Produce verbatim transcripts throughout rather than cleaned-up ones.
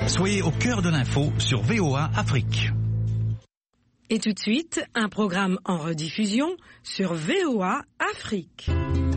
Soyez au cœur de l'info sur V O A Afrique. Et tout de suite, un programme en rediffusion sur V O A Afrique.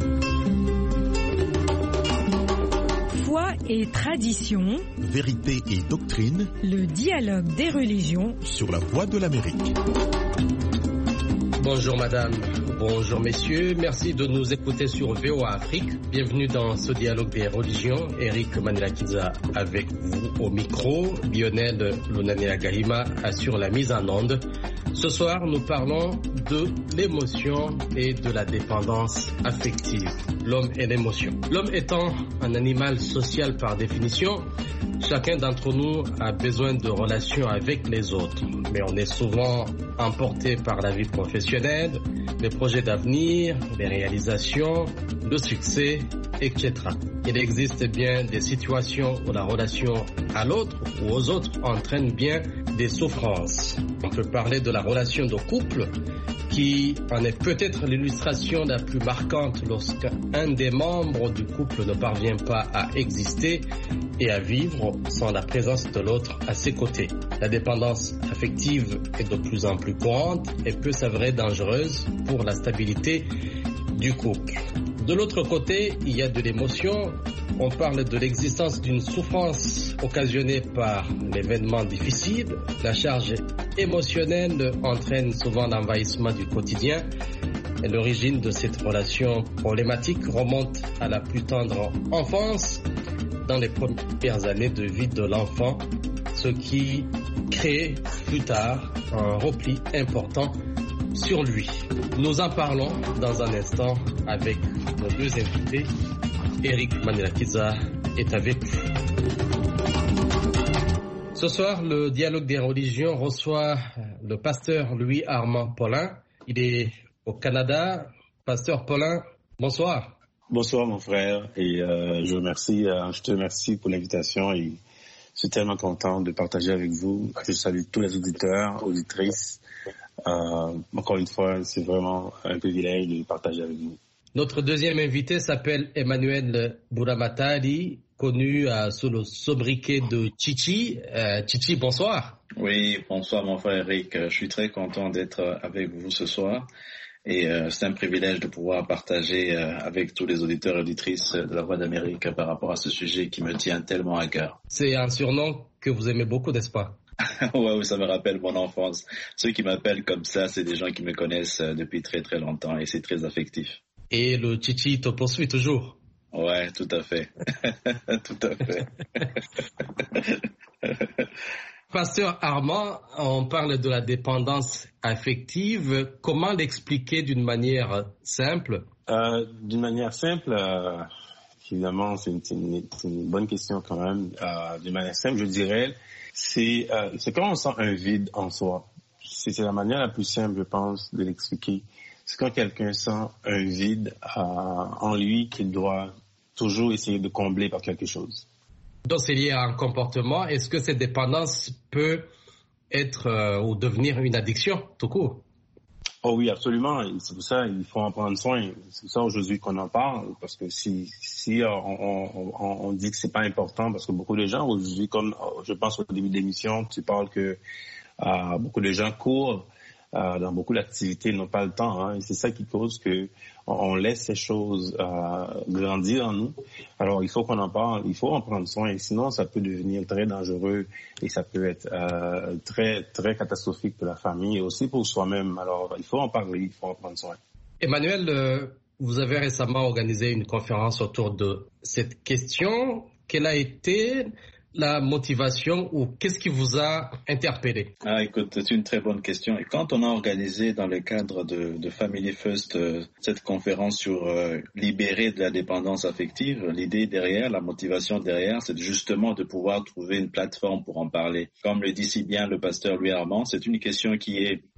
Foi et tradition, vérité et doctrine, le dialogue des religions sur la Voix de l'Amérique. Bonjour madame, bonjour messieurs, merci de nous écouter sur V O A Afrique. Bienvenue dans ce dialogue des religions. Eric Manelakiza avec vous au micro. Lionel Lunanela Gahima assure la mise en onde. Ce soir, nous parlons de l'émotion et de la dépendance affective. L'homme et l'émotion. L'homme étant un animal social par définition, chacun d'entre nous a besoin de relations avec les autres. Mais on est souvent emporté par la vie professionnelle, les projets d'avenir, les réalisations, le succès, et cetera. Il existe bien des situations où la relation à l'autre ou aux autres entraîne bien des souffrances. On peut parler de la relation de couple qui en est peut-être l'illustration la plus marquante lorsqu'un des membres du couple ne parvient pas à exister et à vivre sans la présence de l'autre à ses côtés. La dépendance affective est de plus en plus courante et peut s'avérer dangereuse pour la stabilité du couple. De l'autre côté, il y a de l'émotion. On parle de l'existence d'une souffrance occasionnée par l'événement difficile. La charge émotionnelle entraîne souvent l'envahissement du quotidien. Et l'origine de cette relation problématique remonte à la plus tendre enfance, dans les premières années de vie de l'enfant, ce qui crée plus tard un repli important sur lui. Nous en parlons dans un instant avec nos deux invités. Eric Manelakiza est avec nous. Ce soir, le dialogue des religions reçoit le pasteur Louis Armand Paulin. Il est au Canada. Pasteur Paulin, bonsoir. Bonsoir mon frère et euh, je, remercie, euh, je te remercie pour l'invitation et je suis tellement content de partager avec vous. Je salue tous les auditeurs, auditrices. Euh, encore une fois, c'est vraiment un privilège de partager avec vous. Notre deuxième invité s'appelle Emmanuel Bouramatari, connu euh, sous le sobriquet de Chichi. Euh, Chichi, bonsoir. Oui, bonsoir mon frère Eric. Je suis très content d'être avec vous ce soir. Et euh, c'est un privilège de pouvoir partager euh, avec tous les auditeurs et auditrices de la Voix d'Amérique par rapport à ce sujet qui me tient tellement à cœur. C'est un surnom que vous aimez beaucoup, n'est-ce pas? Ouais, oui, ça me rappelle mon enfance. Ceux qui m'appellent comme ça, c'est des gens qui me connaissent depuis très très longtemps et c'est très affectif. Et le Chichi te poursuit toujours? Ouais, tout à fait. Tout à fait. Pasteur Armand, on parle de la dépendance affective. Comment l'expliquer d'une manière simple? Euh, d'une manière simple, euh, évidemment, c'est une, c'est, une, c'est une bonne question quand même. Euh, d'une manière simple, je dirais, c'est, euh, c'est quand on sent un vide en soi. C'est, c'est la manière la plus simple, je pense, de l'expliquer. C'est quand quelqu'un sent un vide euh, en lui qu'il doit toujours essayer de combler par quelque chose. Donc c'est lié à un comportement. Est-ce que cette dépendance peut être euh, ou devenir une addiction tout court? Oh oui, absolument. C'est pour ça qu'il faut en prendre soin. C'est pour ça aujourd'hui qu'on en parle, parce que si si on, on, on, on dit que c'est pas important, parce que beaucoup de gens aujourd'hui, comme je pense au début de l'émission, tu parles que euh, beaucoup de gens courent euh, dans beaucoup d'activités, n'ont pas le temps, hein, et c'est ça qui cause que on laisse ces choses euh, grandir en nous. Alors, il faut qu'on en parle, il faut en prendre soin, et sinon, ça peut devenir très dangereux et ça peut être euh, très, très catastrophique pour la famille et aussi pour soi-même. Alors, il faut en parler, il faut en prendre soin. Emmanuel, euh, vous avez récemment organisé une conférence autour de cette question. Quelle a été la motivation ou qu'est-ce qui vous a interpellé? Ah, écoute, c'est une très bonne question. Et quand on a organisé dans le cadre de, de Family First euh, cette conférence sur euh, libérer de la dépendance affective, l'idée derrière, la motivation derrière, c'est justement de pouvoir trouver une plateforme pour en parler. Comme le dit si bien le pasteur Louis Armand, c'est une question qui est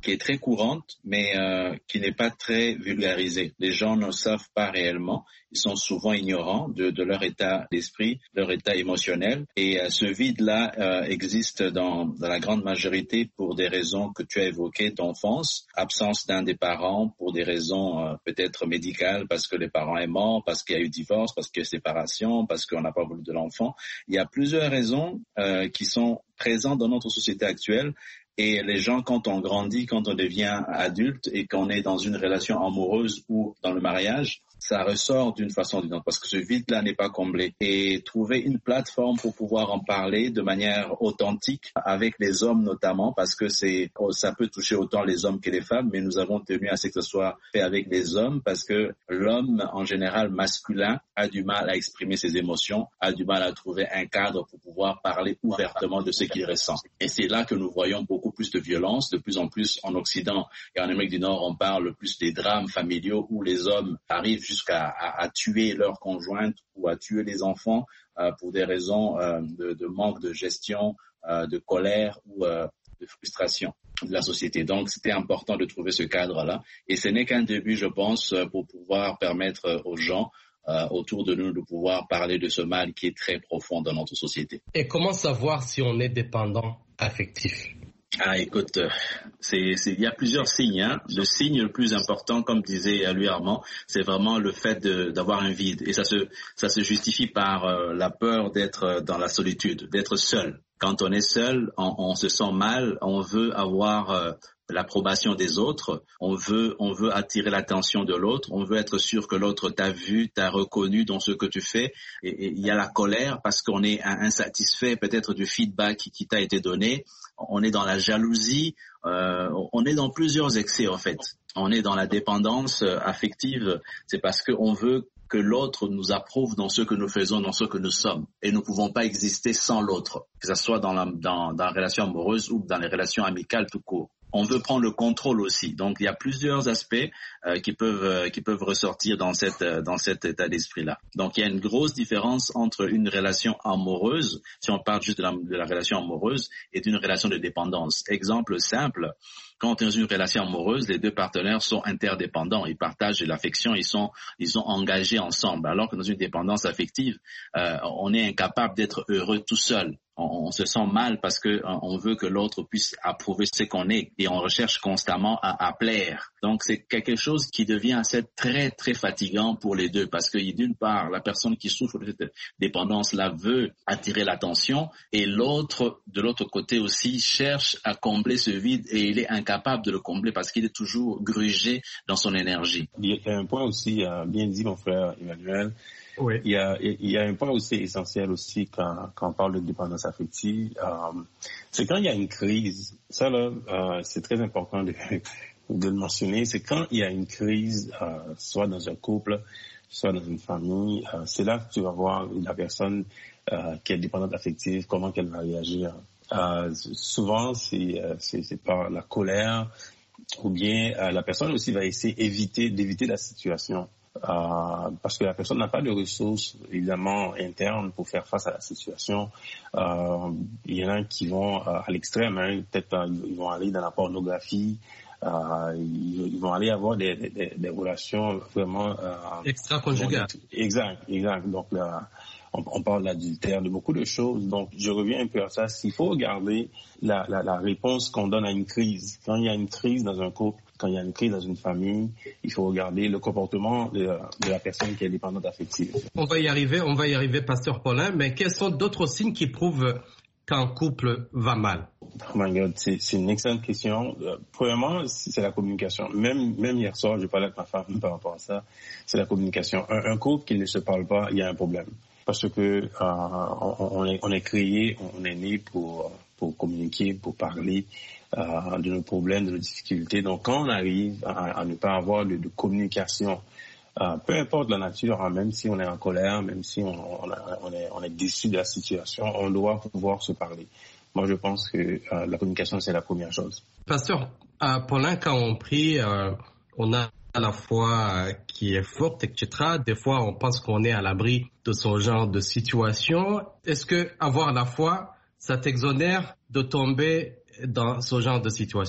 qui est très courante, mais euh, qui n'est pas très vulgarisée. Les gens ne savent pas réellement. Ils sont souvent ignorants de, de leur état d'esprit, leur état émotionnel. Et euh, ce vide-là euh, existe dans, dans la grande majorité pour des raisons que tu as évoquées d'enfance, absence d'un des parents pour des raisons euh, peut-être médicales, parce que le parent est mort, parce qu'il y a eu divorce, parce qu'il y a eu séparation, parce qu'on n'a pas voulu de l'enfant. Il y a plusieurs raisons euh, qui sont présentes dans notre société actuelle. Et les gens, quand on grandit, quand on devient adulte et qu'on est dans une relation amoureuse ou dans le mariage, ça ressort d'une façon ou d'une autre parce que ce vide-là n'est pas comblé. Et trouver une plateforme pour pouvoir en parler de manière authentique avec les hommes notamment, parce que c'est ça peut toucher autant les hommes que les femmes, mais nous avons tenu à ce que ce soit fait avec les hommes parce que l'homme, en général masculin, a du mal à exprimer ses émotions, a du mal à trouver un cadre pour pouvoir parler ouvertement de ce qu'il ressent. Et c'est là que nous voyons beaucoup plus de violence, de plus en plus en Occident et en Amérique du Nord, on parle plus des drames familiaux où les hommes arrivent jusqu'à à, à tuer leur conjointe ou à tuer les enfants euh, pour des raisons euh, de, de manque de gestion, euh, de colère ou euh, de frustration de la société. Donc, c'était important de trouver ce cadre-là. Et ce n'est qu'un début, je pense, pour pouvoir permettre aux gens euh, autour de nous de pouvoir parler de ce mal qui est très profond dans notre société. Et comment savoir si on est dépendant affectif ? Ah, écoute, c'est, c'est, il y a plusieurs signes. Hein. Le signe le plus important, comme disait Louis Armand, c'est vraiment le fait de, d'avoir un vide. Et ça se, ça se justifie par euh, la peur d'être dans la solitude, d'être seul. Quand on est seul, on, on se sent mal, on veut avoir euh, l'approbation des autres, on veut, on veut attirer l'attention de l'autre, on veut être sûr que l'autre t'a vu, t'a reconnu dans ce que tu fais. Et il y a la colère parce qu'on est insatisfait peut-être du feedback qui, qui t'a été donné. On est dans la jalousie, euh, on est dans plusieurs excès en fait. On est dans la dépendance affective, c'est parce qu'on veut que l'autre nous approuve dans ce que nous faisons, dans ce que nous sommes. Et nous ne pouvons pas exister sans l'autre, que ce soit dans la, dans, dans la relation amoureuse ou dans les relations amicales tout court. On veut prendre le contrôle aussi. Donc, il y a plusieurs aspects euh, qui peuvent euh, qui peuvent ressortir dans cette euh, dans cet état d'esprit-là. Donc, il y a une grosse différence entre une relation amoureuse, si on parle juste de la, de la relation amoureuse, et d'une relation de dépendance. Exemple simple. Quand on est dans une relation amoureuse, les deux partenaires sont interdépendants. Ils partagent l'affection, ils sont ils sont engagés ensemble. Alors que dans une dépendance affective, euh, on est incapable d'être heureux tout seul. On, on se sent mal parce que on veut que l'autre puisse approuver ce qu'on est et on recherche constamment à, à plaire. Donc c'est quelque chose qui devient assez très très fatigant pour les deux parce que d'une part la personne qui souffre de cette dépendance-là veut attirer l'attention et l'autre de l'autre côté aussi cherche à combler ce vide et il est incapable de le combler parce qu'il est toujours grugé dans son énergie. Il y a un point aussi euh, bien dit mon frère Emmanuel. Oui. Il y a, il y a un point aussi essentiel aussi quand, quand on parle de dépendance affective, euh, c'est quand il y a une crise. Ça là, euh, c'est très important de, de le mentionner. C'est quand il y a une crise, euh, soit dans un couple, soit dans une famille. Euh, c'est là que tu vas voir la personne euh, qui est dépendante affective, comment qu'elle va réagir. Euh, souvent, c'est, euh, c'est, c'est par la colère, ou bien euh, la personne aussi va essayer d'éviter, d'éviter la situation. Euh, parce que la personne n'a pas de ressources évidemment internes pour faire face à la situation. Euh, il y en a qui vont euh, à l'extrême, hein, peut-être euh, ils vont aller dans la pornographie, euh, ils, ils vont aller avoir des, des, des relations vraiment euh, extra-conjugales. Exact, exact. Donc là, on, on parle d'adultère, de beaucoup de choses. Donc je reviens un peu à ça. S'il faut regarder la, la, la réponse qu'on donne à une crise, quand il y a une crise dans un couple, quand il y a une crise dans une famille, il faut regarder le comportement de, de la personne qui est dépendante affective. On va y arriver, on va y arriver, Pasteur Paulin, mais quels sont d'autres signes qui prouvent qu'un couple va mal? Oh my God, c'est, c'est une excellente question. Euh, premièrement, c'est la communication. Même, même hier soir, je parlais avec ma femme par rapport à ça. C'est la communication. Un, un couple qui ne se parle pas, il y a un problème. Parce que euh, on, on, est, on est créé, on est né pour, pour communiquer, pour parler. Euh, de nos problèmes, de nos difficultés. Donc, quand on arrive à, à ne pas avoir de, de communication, euh, peu importe la nature, hein, même si on est en colère, même si on, on, a, on, est, on est déçu de la situation, on doit pouvoir se parler. Moi, je pense que euh, la communication, c'est la première chose. Pasteur euh, Paulin, quand on prie, euh, on a la foi euh, qui est forte, et cetera. Des fois, on pense qu'on est à l'abri de ce genre de situation. Est-ce que avoir la foi, ça t'exonère de tomber dans ce genre de situation?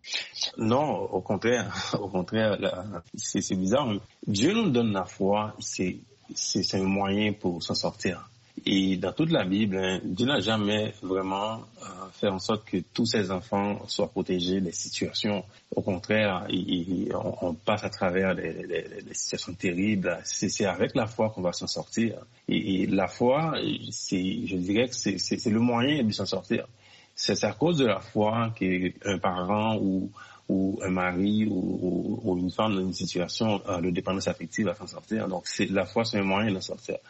Non, au contraire, au contraire, c'est, c'est bizarre. Dieu nous donne la foi, c'est, c'est, c'est un moyen pour s'en sortir. Et dans toute la Bible, hein, Dieu n'a jamais vraiment euh, fait en sorte que tous ses enfants soient protégés des situations. Au contraire, il, il, on, on passe à travers des, des, des situations terribles. C'est, c'est avec la foi qu'on va s'en sortir. Et, et la foi, c'est, je dirais que c'est, c'est, c'est le moyen de s'en sortir. C'est, c'est à cause de la foi qu'un parent ou ou un mari ou, ou, ou une femme dans une situation euh, de dépendance affective va s'en sortir. Donc, c'est, la foi, c'est un moyen de s'en sortir.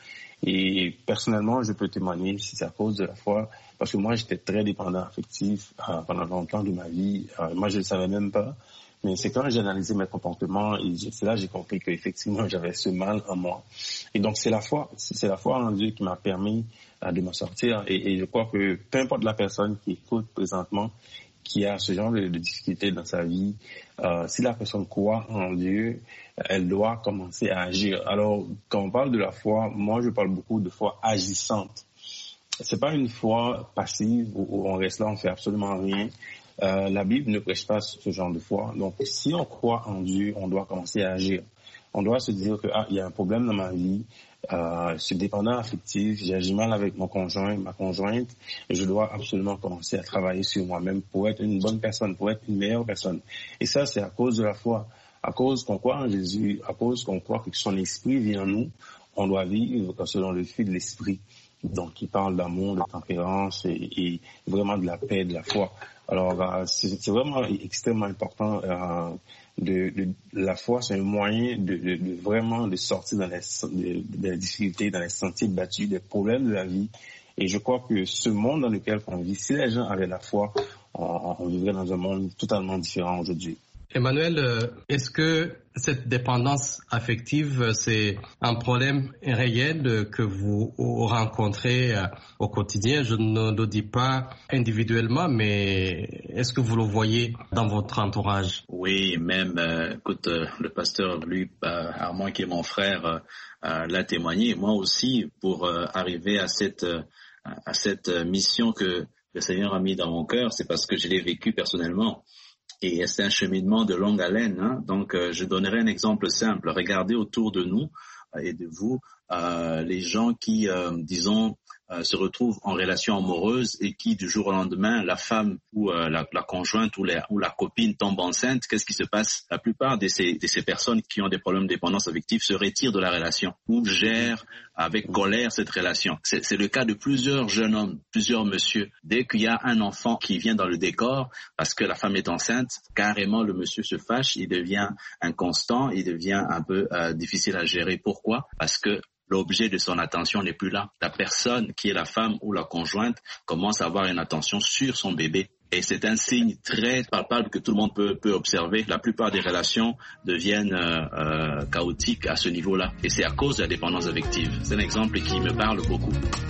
Et personnellement, je peux témoigner si c'est à cause de la foi, parce que moi, j'étais très dépendant affectif euh, pendant longtemps de ma vie. Euh, moi, je ne le savais même pas. Mais c'est quand j'ai analysé mes comportements, et c'est là que j'ai compris qu'effectivement, j'avais ce mal en moi. Et donc, c'est la foi, c'est la foi en Dieu qui m'a permis euh, de m'en sortir. Et, et je crois que peu importe la personne qui écoute présentement, qui a ce genre de, de difficultés dans sa vie, euh, si la personne croit en Dieu, elle doit commencer à agir. Alors, quand on parle de la foi, moi, je parle beaucoup de foi agissante. C'est pas une foi passive où, où on reste là, on fait absolument rien. Euh, la Bible ne prêche pas ce genre de foi. Donc, si on croit en Dieu, on doit commencer à agir. On doit se dire que ah, il y a un problème dans ma vie. Euh, je suis dépendant affectif, j'agis mal avec mon conjoint, ma conjointe, et je dois absolument commencer à travailler sur moi-même pour être une bonne personne, pour être une meilleure personne. Et ça, c'est à cause de la foi, à cause qu'on croit en Jésus, à cause qu'on croit que son esprit vit en nous, on doit vivre selon le fil de l'esprit. Donc, il parle d'amour, de tempérance et, et vraiment de la paix, de la foi. Alors, euh, c'est, c'est vraiment extrêmement important. Euh, De, de, de la foi, c'est un moyen de, de, de vraiment de sortir dans les, de, de les difficultés, dans les sentiers battus, des problèmes de la vie. Et je crois que ce monde dans lequel on vit, si les gens avaient la foi, on, on vivrait dans un monde totalement différent aujourd'hui. Emmanuel, est-ce que cette dépendance affective, c'est un problème réel que vous rencontrez au quotidien? Je ne le dis pas individuellement, mais est-ce que vous le voyez dans votre entourage? Oui, même, euh, écoute, euh, le pasteur, lui, euh, Armand, qui est mon frère, euh, l'a témoigné. Moi aussi, pour euh, arriver à cette, euh, à cette mission que le Seigneur a mis dans mon cœur, c'est parce que je l'ai vécu personnellement. Et c'est un cheminement de longue haleine. Hein. Donc, euh, je donnerai un exemple simple. Regardez autour de nous euh, et de vous euh, les gens qui, euh, disons, euh, se retrouvent en relation amoureuse et qui, du jour au lendemain, la femme ou euh, la, la conjointe ou la, ou la copine tombe enceinte. Qu'est-ce qui se passe? La plupart de ces, de ces personnes qui ont des problèmes de dépendance affective se retirent de la relation ou gèrent avec colère cette relation. C'est, c'est le cas de plusieurs jeunes hommes, plusieurs messieurs. Dès qu'il y a un enfant qui vient dans le décor parce que la femme est enceinte, carrément le monsieur se fâche, il devient inconstant, il devient un peu euh, difficile à gérer. Pourquoi? Parce que l'objet de son attention n'est plus là. La personne qui est la femme ou la conjointe commence à avoir une attention sur son bébé. Et c'est un signe très palpable que tout le monde peut, peut observer. La plupart des relations deviennent euh, euh, chaotiques à ce niveau-là. Et c'est à cause de la dépendance affective. C'est un exemple qui me parle beaucoup.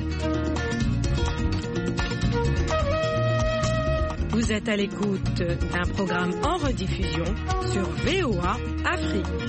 Vous êtes à l'écoute d'un programme en rediffusion sur V O A Afrique.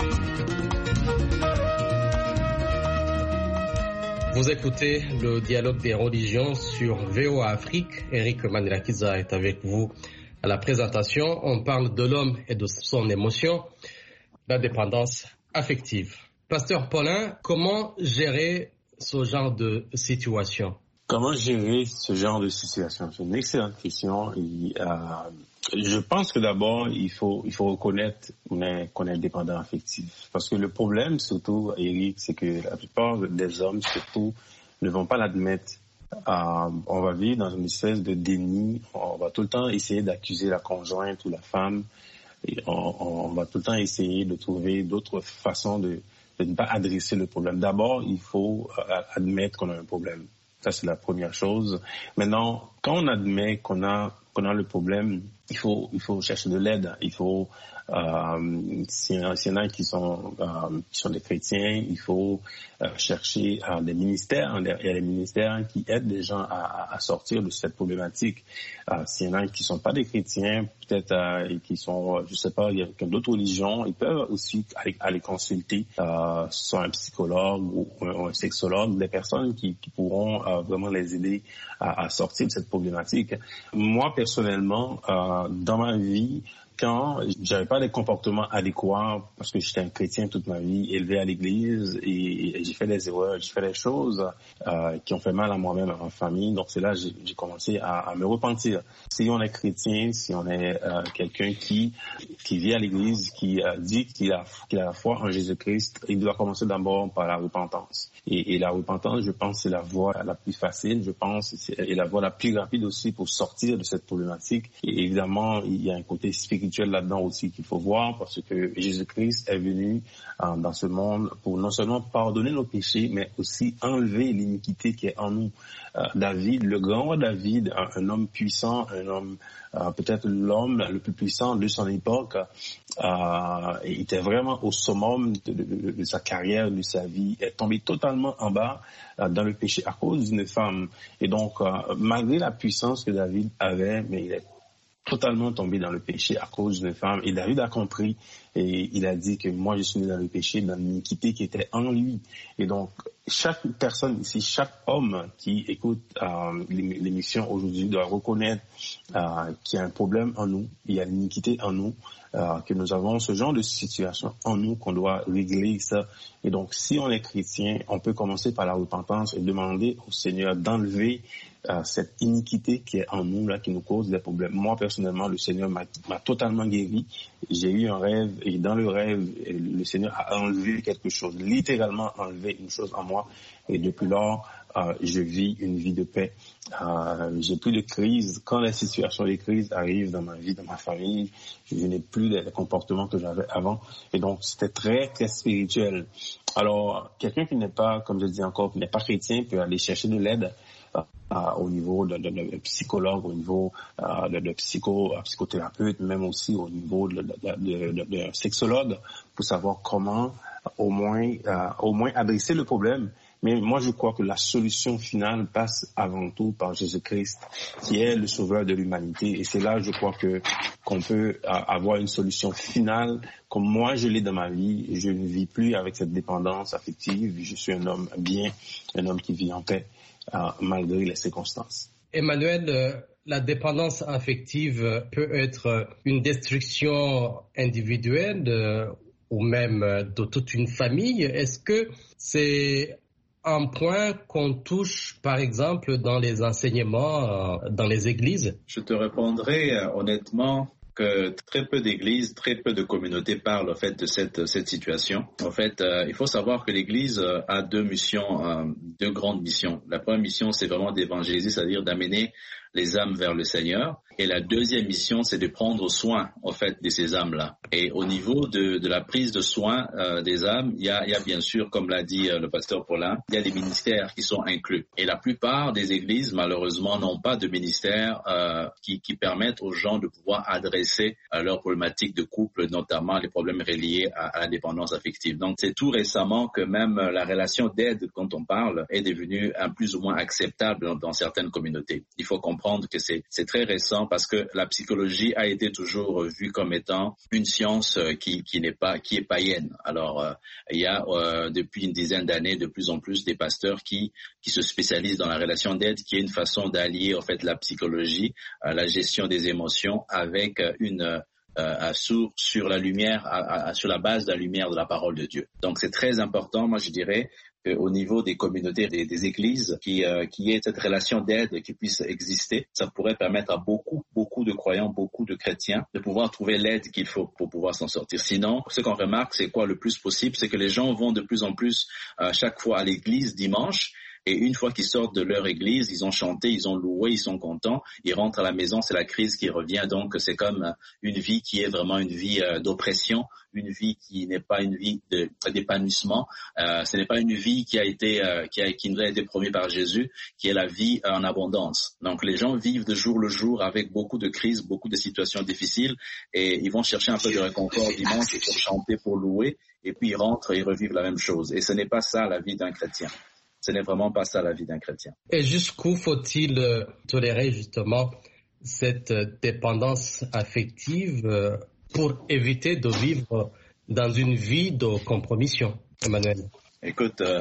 Vous écoutez le dialogue des religions sur V O A Afrique. Eric Manirakiza est avec vous à la présentation. On parle de l'homme et de son émotion, la dépendance affective. Pasteur Paulin, comment gérer ce genre de situation? Comment gérer ce genre de situation? C'est une excellente question. Et, euh, je pense que d'abord, il faut, il faut reconnaître qu'on est dépendant affectif. Parce que le problème, surtout, Eric, c'est que la plupart des hommes, surtout, ne vont pas l'admettre. Euh, on va vivre dans une espèce de déni. On va tout le temps essayer d'accuser la conjointe ou la femme. Et on, on va tout le temps essayer de trouver d'autres façons de, de ne pas adresser le problème. D'abord, il faut admettre qu'on a un problème. Ça, c'est la première chose. Maintenant, quand on admet qu'on a, qu'on a le problème, il faut, il faut chercher de l'aide. Il faut, euh, s'il y en a qui sont, euh, qui sont des chrétiens, il faut euh, chercher euh, des ministères. Il y a des ministères qui aident les gens à, à sortir de cette problématique. Euh, s'il y en a qui sont pas des chrétiens, peut-être euh, qui sont, je sais pas, il y a d'autres religions, ils peuvent aussi aller, aller consulter euh, soit un psychologue ou, ou un sexologue, des personnes qui, qui pourront euh, vraiment les aider à, à sortir de cette problématique. Moi, personnellement, euh, dans ma vie, quand j'avais pas des comportements adéquats, parce que j'étais un chrétien toute ma vie, élevé à l'église, et, et j'ai fait des erreurs, j'ai fait des choses euh, qui ont fait mal à moi-même, à ma famille. Donc c'est là que j'ai, j'ai commencé à, à me repentir. Si on est chrétien, si on est euh, quelqu'un qui qui vit à l'église, qui euh, dit qu'il a, qu'il a la foi en Jésus-Christ, il doit commencer d'abord par la repentance. Et, et la repentance, je pense, c'est la voie la plus facile, je pense, c'est, et la voie la plus rapide aussi pour sortir de cette problématique. Et évidemment, il y a un côté spirituel là-dedans aussi qu'il faut voir, parce que Jésus-Christ est venu euh, dans ce monde pour non seulement pardonner nos péchés, mais aussi enlever l'iniquité qui est en nous. Euh, David, le grand roi David, un, un homme puissant, un homme euh, peut-être l'homme le plus puissant de son époque, euh, il était vraiment au summum de, de, de, de sa carrière, de sa vie, est tombé totalement en bas euh, dans le péché à cause d'une femme. Et donc, euh, malgré la puissance que David avait, mais il est totalement tombé dans le péché à cause d'une femme. Et David a compris et il a dit que moi je suis né dans le péché, dans l'iniquité qui était en lui. Et donc chaque personne ici, chaque homme qui écoute euh, l'émission aujourd'hui doit reconnaître euh, qu'il y a un problème en nous, il y a l'iniquité en nous, euh, que nous avons ce genre de situation en nous qu'on doit régler ça. Et donc si on est chrétien, on peut commencer par la repentance et demander au Seigneur d'enlever Euh, cette iniquité qui est en nous, là, qui nous cause des problèmes. Moi, personnellement, le Seigneur m'a, m'a totalement guéri. J'ai eu un rêve, et dans le rêve, le Seigneur a enlevé quelque chose, littéralement enlevé une chose en moi. Et depuis lors, euh, je vis une vie de paix. Euh, j'ai plus de crise. Quand les situations de crise arrivent dans ma vie, dans ma famille, je n'ai plus les comportements que j'avais avant. Et donc, c'était très, très spirituel. Alors, quelqu'un qui n'est pas, comme je dis encore, qui n'est pas chrétien peut aller chercher de l'aide Euh, au niveau de, de, de psychologue, au niveau euh, de, de psycho, euh, psychothérapeute, même aussi au niveau de, de, de, de, de sexologue, pour savoir comment au moins, euh, au moins adresser le problème. Mais moi, je crois que la solution finale passe avant tout par Jésus-Christ, qui est le sauveur de l'humanité. Et c'est là, je crois, que qu'on peut euh, avoir une solution finale. Comme moi, je l'ai dans ma vie, je ne vis plus avec cette dépendance affective. Je suis un homme bien, un homme qui vit en paix. Euh, malgré les circonstances. Emmanuel, euh, la dépendance affective peut être une destruction individuelle euh, ou même euh, de toute une famille. Est-ce que c'est un point qu'on touche, par exemple, dans les enseignements, euh, dans les églises? Je te répondrai euh, honnêtement que très peu d'églises, très peu de communautés parlent en fait de cette cette situation. En fait, euh, il faut savoir que l'Église euh, a deux missions, euh, deux grandes missions. La première mission, c'est vraiment d'évangéliser, c'est-à-dire d'amener les âmes vers le Seigneur. Et la deuxième mission, c'est de prendre soin, en fait, de ces âmes-là. Et au niveau de, de la prise de soin euh, des âmes, il y a, il y a bien sûr, comme l'a dit euh, le pasteur Paulin, il y a des ministères qui sont inclus. Et la plupart des églises, malheureusement, n'ont pas de ministères euh, qui, qui permettent aux gens de pouvoir adresser euh, leurs problématiques de couple, notamment les problèmes reliés à, à la dépendance affective. Donc, c'est tout récemment que même la relation d'aide, quand on parle, est devenue un plus ou moins acceptable dans, dans certaines communautés. Il faut comprendre que c'est, c'est très récent parce que la psychologie a été toujours vue comme étant une science qui, qui n'est pas, qui est païenne. Alors, euh, il y a euh, depuis une dizaine d'années de plus en plus des pasteurs qui, qui se spécialisent dans la relation d'aide, qui est une façon d'allier en fait la psychologie, euh, la gestion des émotions avec une Euh, sur, sur la lumière, à, à, sur la base de la lumière de la parole de Dieu. Donc c'est très important, moi je dirais, qu'au niveau des communautés, des, des églises, qui, euh, qui y ait cette relation d'aide qui puisse exister. Ça pourrait permettre à beaucoup, beaucoup de croyants, beaucoup de chrétiens de pouvoir trouver l'aide qu'il faut pour pouvoir s'en sortir. Sinon, ce qu'on remarque, c'est quoi le plus possible, c'est que les gens vont de plus en plus euh, chaque fois à l'église dimanche. Et une fois qu'ils sortent de leur église, ils ont chanté, ils ont loué, ils sont contents, ils rentrent à la maison, c'est la crise qui revient. Donc c'est comme une vie qui est vraiment une vie euh, d'oppression, une vie qui n'est pas une vie de, d'épanouissement. Euh, ce n'est pas une vie qui a été, euh, qui a, qui nous a été promise par Jésus, qui est la vie en abondance. Donc les gens vivent de jour le jour avec beaucoup de crises, beaucoup de situations difficiles, et ils vont chercher un peu de réconfort dimanche pour chanter, pour louer, et puis ils rentrent et ils revivent la même chose. Et ce n'est pas ça la vie d'un chrétien. Ce n'est vraiment pas ça la vie d'un chrétien. Et jusqu'où faut-il euh, tolérer justement cette euh, dépendance affective euh, pour éviter de vivre dans une vie de compromission, Emmanuel? Écoute, euh,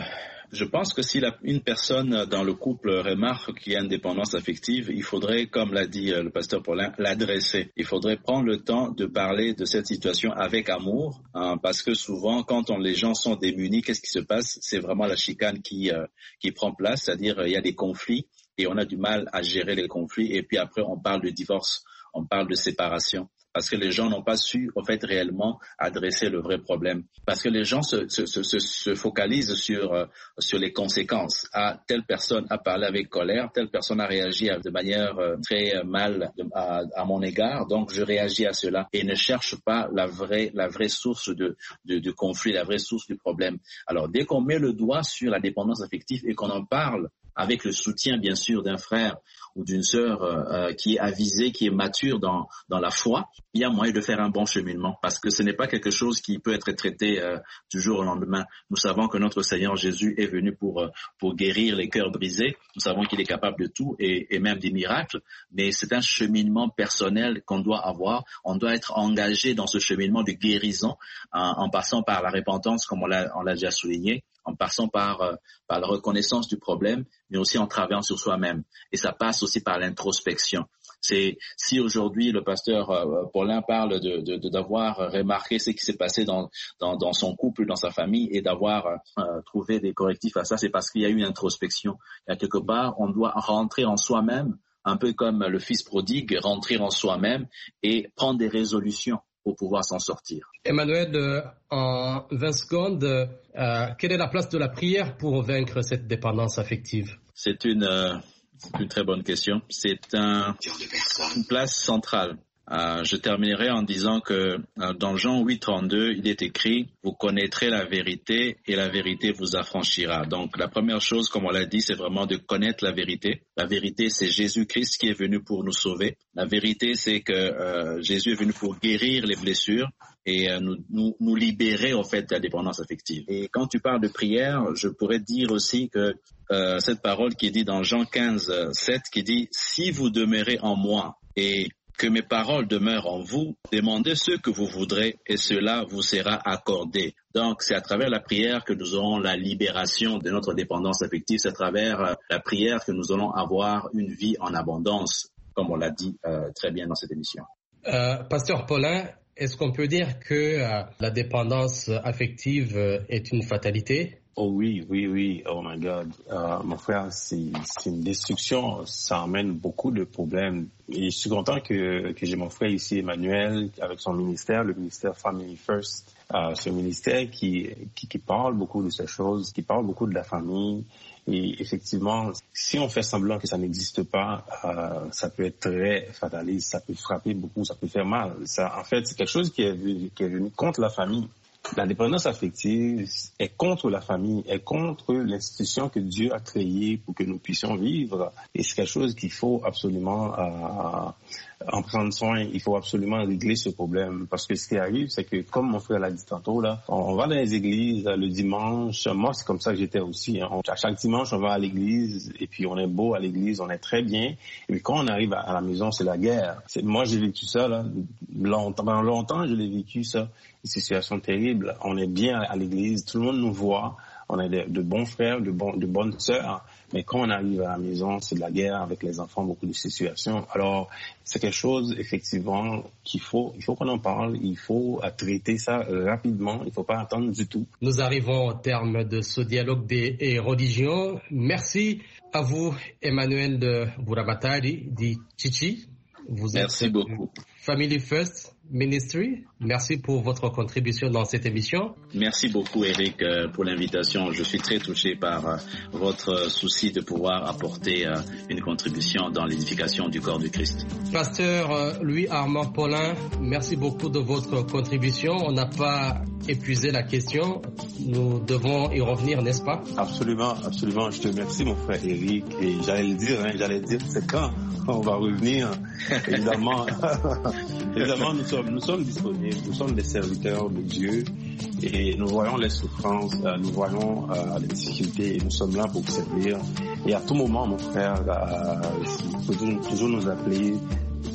Je pense que si la, une personne dans le couple remarque qu'il y a une dépendance affective, il faudrait, comme l'a dit le pasteur Paulin, l'adresser. Il faudrait prendre le temps de parler de cette situation avec amour, hein, parce que souvent, quand on, les gens sont démunis, qu'est-ce qui se passe? C'est vraiment la chicane qui, euh, qui prend place, c'est-à-dire il y a des conflits et on a du mal à gérer les conflits et puis après on parle de divorce, on parle de séparation. Parce que les gens n'ont pas su, en fait, réellement adresser le vrai problème. Parce que les gens se, se, se, se focalisent sur, euh, sur les conséquences. Ah, telle personne a parlé avec colère, telle personne a réagi de manière euh, très mal à, à mon égard, donc je réagis à cela. Et ne cherche pas la vraie, la vraie source de, de, de conflit, la vraie source du problème. Alors, dès qu'on met le doigt sur la dépendance affective et qu'on en parle, avec le soutien, bien sûr, d'un frère ou d'une sœur euh, qui est avisée, qui est mature dans, dans la foi, il y a moyen de faire un bon cheminement parce que ce n'est pas quelque chose qui peut être traité euh, du jour au lendemain. Nous savons que notre Seigneur Jésus est venu pour, euh, pour guérir les cœurs brisés. Nous savons qu'il est capable de tout et, et même des miracles, mais c'est un cheminement personnel qu'on doit avoir. On doit être engagé dans ce cheminement de guérison en, en passant par la repentance, comme on l'a, on l'a déjà souligné, en passant par, euh, par la reconnaissance du problème, mais aussi en travaillant sur soi-même. Et ça passe aussi par l'introspection. C'est si aujourd'hui le pasteur euh, Paulin parle de, de, de d'avoir remarqué ce qui s'est passé dans, dans, dans son couple, dans sa famille, et d'avoir euh, trouvé des correctifs à ça, c'est parce qu'il y a eu une introspection. Il y a quelque part, on doit rentrer en soi-même, un peu comme le fils prodigue, rentrer en soi-même et prendre des résolutions pour pouvoir s'en sortir. Emmanuel, euh, en vingt secondes, euh, quelle est la place de la prière pour vaincre cette dépendance affective? C'est une, euh, c'est une très bonne question. C'est un, une place centrale. Euh, je terminerai en disant que euh, dans Jean huit trente-deux, il est écrit « Vous connaîtrez la vérité et la vérité vous affranchira ». Donc la première chose, comme on l'a dit, c'est vraiment de connaître la vérité. La vérité, c'est Jésus-Christ qui est venu pour nous sauver. La vérité, c'est que euh, Jésus est venu pour guérir les blessures et euh, nous, nous, nous libérer en fait de la dépendance affective. Et quand tu parles de prière, je pourrais dire aussi que euh, cette parole qui est dit dans Jean quinze sept, qui dit « Si vous demeurez en moi et que mes paroles demeurent en vous, demandez ce que vous voudrez et cela vous sera accordé. » Donc, c'est à travers la prière que nous aurons la libération de notre dépendance affective. C'est à travers la prière que nous allons avoir une vie en abondance, comme on l'a dit euh, très bien dans cette émission. Euh, Pasteur Paulin, est-ce qu'on peut dire que euh, la dépendance affective euh, est une fatalité? Oh oui, oui, oui, oh my God. Euh, mon frère, c'est, c'est une destruction, ça emmène beaucoup de problèmes. Et je suis content que, que j'ai mon frère ici, Emmanuel, avec son ministère, le ministère Family First. Euh, ce ministère qui, qui, qui parle beaucoup de ces choses, qui parle beaucoup de la famille. Et effectivement, si on fait semblant que ça n'existe pas, euh, ça peut être très fataliste, ça peut frapper beaucoup, ça peut faire mal. Ça, en fait, c'est quelque chose qui est, qui est venu contre la famille. La dépendance affective est contre la famille, est contre l'institution que Dieu a créée pour que nous puissions vivre. Et c'est quelque chose qu'il faut absolument euh, en prendre soin. Il faut absolument régler ce problème. Parce que ce qui arrive, c'est que, comme mon frère l'a dit tantôt, là, on va dans les églises le dimanche. Moi, c'est comme ça que j'étais aussi. Hein. À chaque dimanche, on va à l'église et puis on est beau à l'église, on est très bien. Et puis quand on arrive à la maison, c'est la guerre. C'est, moi, j'ai vécu ça là, longtemps. Pendant longtemps, je l'ai vécu ça. Une situation terrible. On est bien à l'église, tout le monde nous voit, on est de, de bons frères, de, bon, de bonnes sœurs, mais quand on arrive à la maison, c'est de la guerre avec les enfants, beaucoup de situations. Alors, c'est quelque chose, effectivement, qu'il faut, il faut qu'on en parle, il faut traiter ça rapidement, il ne faut pas attendre du tout. Nous arrivons au terme de ce dialogue des religions. Merci à vous, Emmanuel de Buramatari, dit Chichi. Vous Merci êtes beaucoup. Family First Ministry. Merci pour votre contribution dans cette émission. Merci beaucoup, Eric, pour l'invitation. Je suis très touché par votre souci de pouvoir apporter une contribution dans l'édification du corps du Christ. Pasteur Louis-Armand Paulin, merci beaucoup de votre contribution. On n'a pas épuisé la question. Nous devons y revenir, n'est-ce pas? Absolument, absolument. Je te remercie, mon frère Eric. Et j'allais le dire, hein, j'allais dire, c'est quand on va revenir. Évidemment, évidemment, nous sommes, nous sommes disponibles. Nous sommes des serviteurs de Dieu et nous voyons les souffrances, nous voyons euh, les difficultés et nous sommes là pour vous servir. Et à tout moment, mon frère, euh, il faut toujours, toujours nous appeler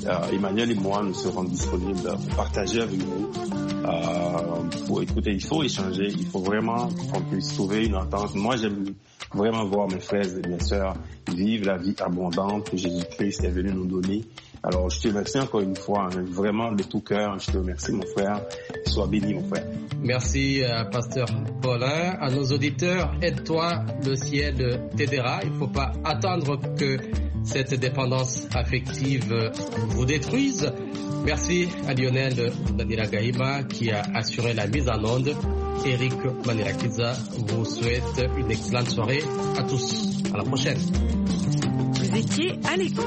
euh, Emmanuel et moi, nous serons disponibles pour partager avec vous. Euh, pour écouter, il faut échanger, il faut vraiment qu'on puisse trouver une entente. Moi, j'aime vraiment voir mes frères et mes sœurs vivre la vie abondante que Jésus-Christ est venu nous donner. Alors, je te remercie encore une fois, hein, vraiment de tout cœur. Je te remercie, mon frère. Sois béni, mon frère. Merci, euh, pasteur Paulin. À nos auditeurs, aide-toi, le ciel t'aidera. Il ne faut pas attendre que cette dépendance affective vous détruise. Merci à Lionel Daniela Gaïba qui a assuré la mise en onde. Eric Manirakiza vous souhaite une excellente soirée à tous. À la prochaine. Vous étiez à l'écoute.